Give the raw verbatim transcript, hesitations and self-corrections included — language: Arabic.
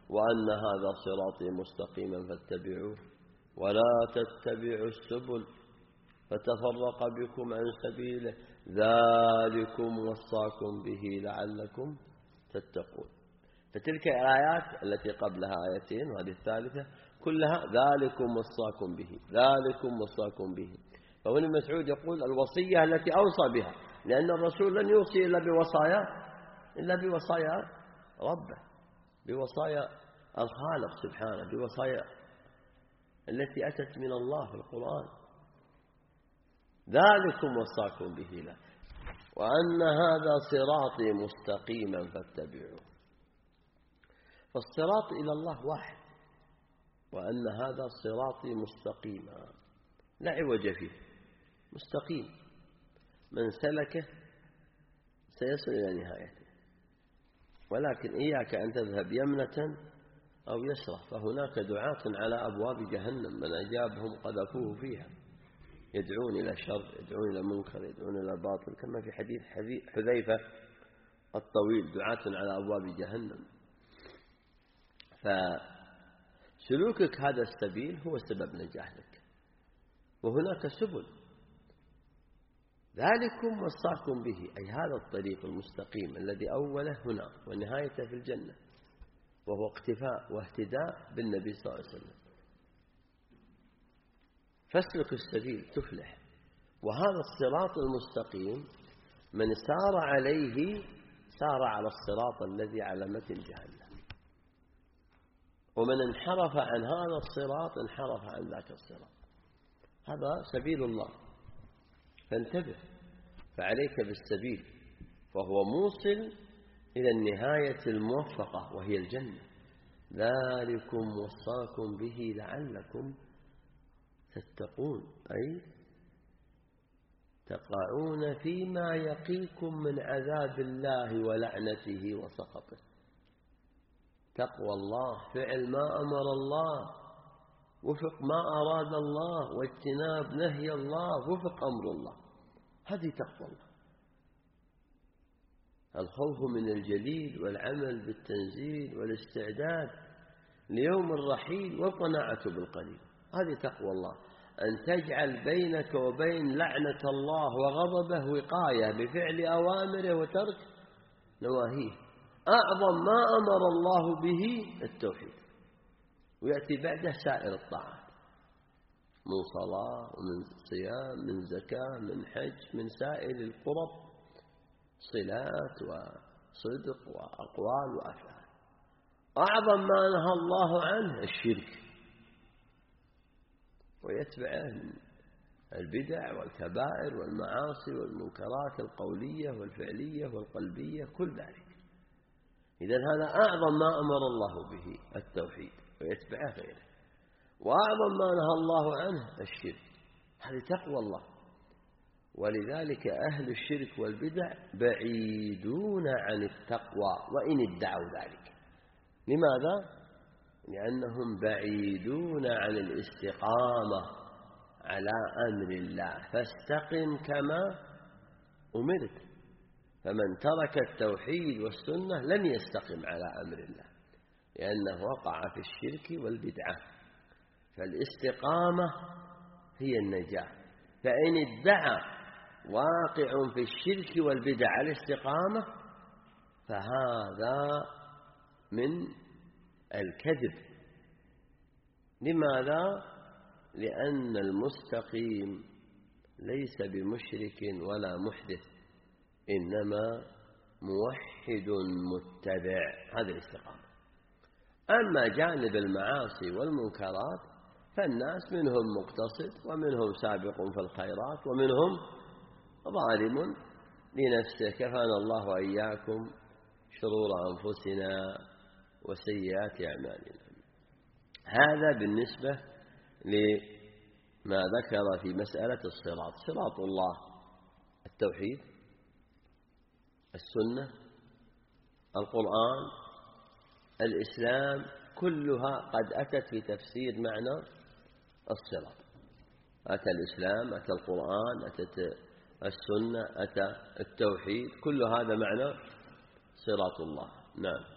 وأن هذا صراطي مستقيما فاتبعوه ولا تتبعوا السبل فتفرق بكم عن سبيله ذلكم وصاكم به لعلكم تتقون. فتلك الآيات التي قبلها آيتين وهذه الثالثة كلها ذلكم وصاكم به ذلكم وصاكم به. فهنا مسعود يقول الوصية التي أوصى بها، لأن الرسول لن يوصي إلا بوصايا إلا بوصايا ربه، بوصايا الخالق سبحانه، بوصايا التي أتت من الله في القرآن. ذلكم وصاكم به له وأن هذا صراطي مستقيما فاتبعوه. فالصراط إلى الله واحد، وأن هذا صراطي مستقيما لا عوج فيه، مستقيم، من سلكه سيصل إلى نهايته. ولكن إياك أن تذهب يمنة أو يسرة، فهناك دعاة على أبواب جهنم من أجابهم قذفوه فيها، يدعون إلى شر، يدعون إلى منكر، يدعون إلى باطل، كما في حديث حذيفة الطويل دعاة على أبواب جهنم. فسلوكك هذا السبيل هو سبب نجاح لك، وهناك سبل. ذلكم وصاكم به، أي هذا الطريق المستقيم الذي أوله هنا ونهايته في الجنة، وهو اقتفاء واهتداء بالنبي صلى الله عليه وسلم. فاسلك السبيل تفلح. وهذا الصراط المستقيم من سار عليه سار على الصراط الذي على متن جهنم، ومن انحرف عن هذا الصراط انحرف عن ذاك الصراط. هذا سبيل الله، فانتبه، فعليك بالسبيل، فهو موصل إلى النهاية الموفقة وهي الجنة. ذلكم وصاكم به لعلكم تتقون، أي تقعون فيما يقيكم من عذاب الله ولعنته وسخطه. تقوى الله فعل ما أمر الله وفق ما أراد الله، واجتناب نهي الله وفق أمر الله، هذه تقوى الله. الخوف من الجليل والعمل بالتنزيل والاستعداد ليوم الرحيل والقناعة بالقليل، هذه تقوى الله. أن تجعل بينك وبين لعنة الله وغضبه وقاية بفعل أوامره وترك نواهيه. أعظم ما أمر الله به التوحيد، ويأتي بعده سائر الطاعات من صلاة ومن صيام من زكاة من حج من سائر القرب، صلات وصدق وأقوال وأفعال. أعظم ما نهى الله عنه الشرك، ويتبعه البدع والكبائر والمعاصي والمنكرات القولية والفعلية والقلبية، كل ذلك. إذن هذا أعظم ما أمر الله به التوحيد، ويتبعه غيره. وأعظم ما نهى الله عنه الشرك، هذه تقوى الله. ولذلك أهل الشرك والبدع بعيدون عن التقوى وإن ادعوا ذلك. لماذا؟ لأنهم بعيدون عن الاستقامة على أمر الله، فاستقم كما أمرت. فمن ترك التوحيد والسنة لن يستقم على أمر الله، لأنه وقع في الشرك والبدعة. فالاستقامة هي النجاة. فإن ادعى واقع في الشرك والبدع الاستقامة فهذا من الكذب. لماذا؟ لأن المستقيم ليس بمشرك ولا محدث، إنما موحد متبع، هذه الاستقامة. أما جانب المعاصي والمنكرات فالناس منهم مقتصد ومنهم سابق في الخيرات ومنهم ظالم لنفسه. كفانا الله وإياكم شرور أنفسنا وسيئات أعمالنا. هذا بالنسبة لما ذكر في مسألة الصراط. صراط الله التوحيد، السنة، القرآن، الإسلام، كلها قد أتت في تفسير معنى الصراط. أتى الإسلام، أتى القرآن، أتت السنة، أتى التوحيد، كل هذا معنى صراط الله. نعم.